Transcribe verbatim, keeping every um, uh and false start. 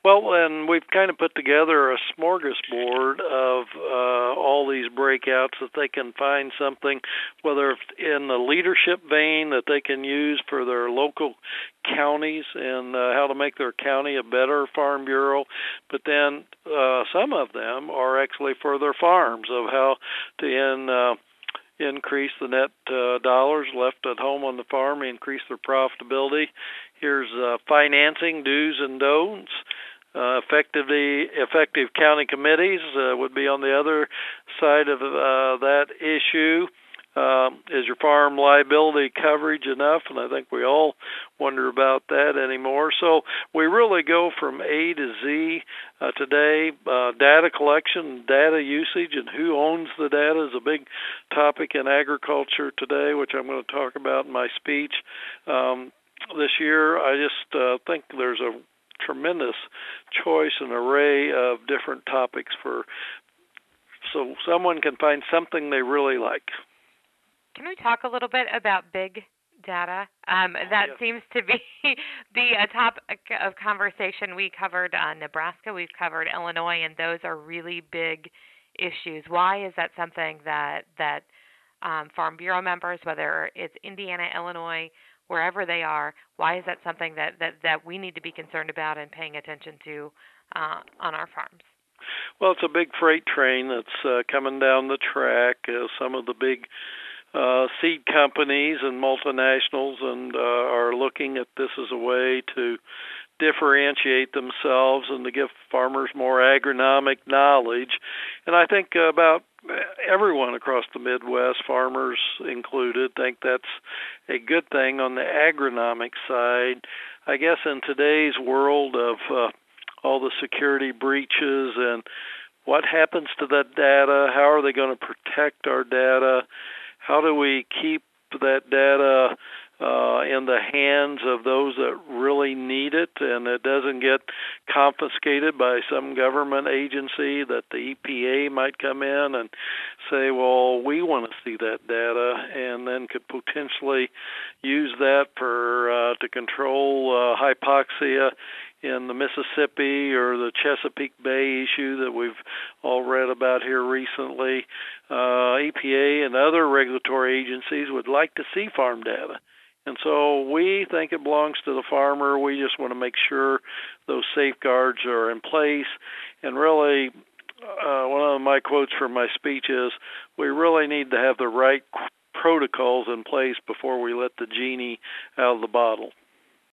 Well, and we've kind of put together a smorgasbord of uh, all these breakouts that they can find something, whether it's in the leadership vein that they can use for their local counties and uh, how to make their county a better farm bureau. But then uh, some of them are actually for their farms of how to in, uh, increase the net uh, dollars left at home on the farm, increase their profitability. Here's uh, financing do's and don'ts. Uh, effectively, effective county committees uh, would be on the other side of uh, that issue. Um, is your farm liability coverage enough? And I think we all wonder about that anymore. So we really go from A to Z uh, today. Uh, data collection, data usage, and who owns the data is a big topic in agriculture today, which I'm going to talk about in my speech. Um, this year, I just uh, think there's a tremendous choice and array of different topics for so someone can find something they really like. Can we talk a little bit about big data? Um, that yes. seems to be the a topic of conversation. We covered uh, Nebraska, we've covered Illinois, and those are really big issues. Why is that something that that um, Farm Bureau members, whether it's Indiana, Illinois, wherever they are, why is that something that, that, that we need to be concerned about and paying attention to uh, on our farms? Well, it's a big freight train that's uh, coming down the track. Uh, some of the big uh, seed companies and multinationals and uh, are looking at this as a way to differentiate themselves and to give farmers more agronomic knowledge. And I think about everyone across the Midwest, farmers included, think that's a good thing on the agronomic side. I guess in today's world of uh, all the security breaches and what happens to that data, how are they going to protect our data, how do we keep that data uh, in the hands of those that really need it and it doesn't get confiscated by some government agency that the E P A might come in and say, well, we want to see that data, and then could potentially use that for uh, to control uh, hypoxia in the Mississippi or the Chesapeake Bay issue that we've all read about here recently. Uh, E P A and other regulatory agencies would like to see farm data. And so we think it belongs to the farmer. We just want to make sure those safeguards are in place. And really, uh, one of my quotes from my speech is, we really need to have the right protocols in place before we let the genie out of the bottle.